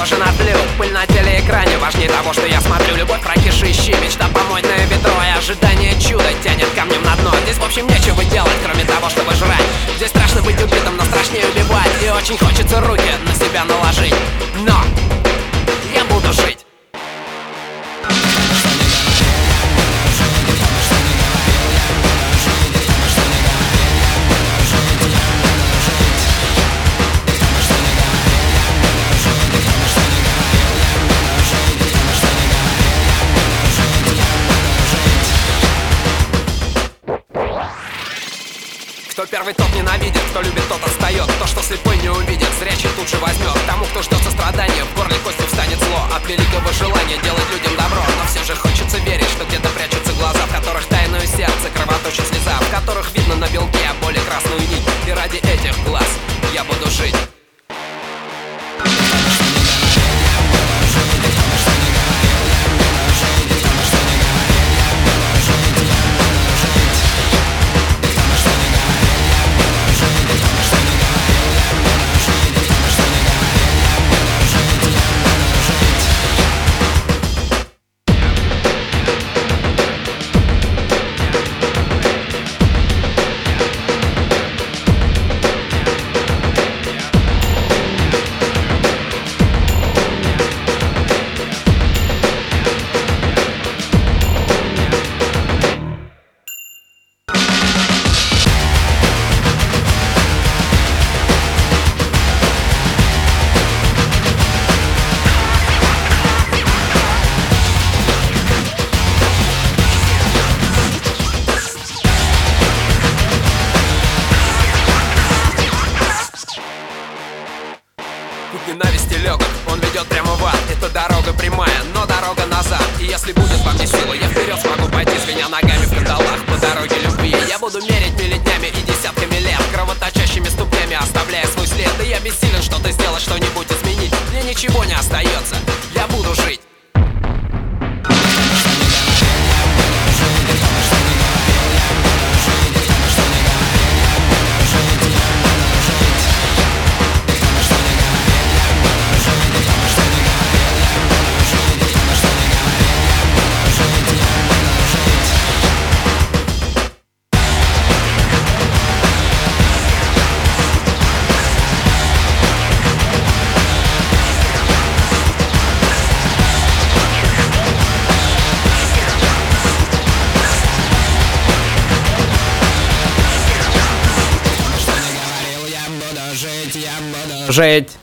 похоже на тлю. Пыль на телеэкране важнее того, что я смотрю. Любовь, прокишищи, мечта помойное ведро. И ожидание чуда тянет камнем на дно. Здесь в общем нечего делать, кроме того, чтобы жрать. Здесь страшно быть убитым, но страшнее убивать. И очень хочется руки на себя наложить. Но я буду жить. Кто первый, тот ненавидит, кто любит, тот отстает. То, что слепой не увидит, зрячий тут же возьмет. Тому, кто ждет сострадания, в горле костью встанет зло от великого желания делать людям добро. Но все же хочется верить, что где-то прячутся глаза, в которых тайное сердце, кровоточит слеза, в которых видно на белке боли красную нить. И ради этих глаз я буду жить. Путь ненависти легок, он ведет прямо в ад. Это дорога прямая, но дорога назад. И если будет во мне сила, я вперед смогу пойти, звеня ногами в кандалах по дороге любви. Я буду мерить миллетнями и десятками лет, кровоточащими ступнями оставляя свой след. И я бессилен что-то сделать, что-нибудь изменить. Мне ничего не остается, я буду жить. Жить.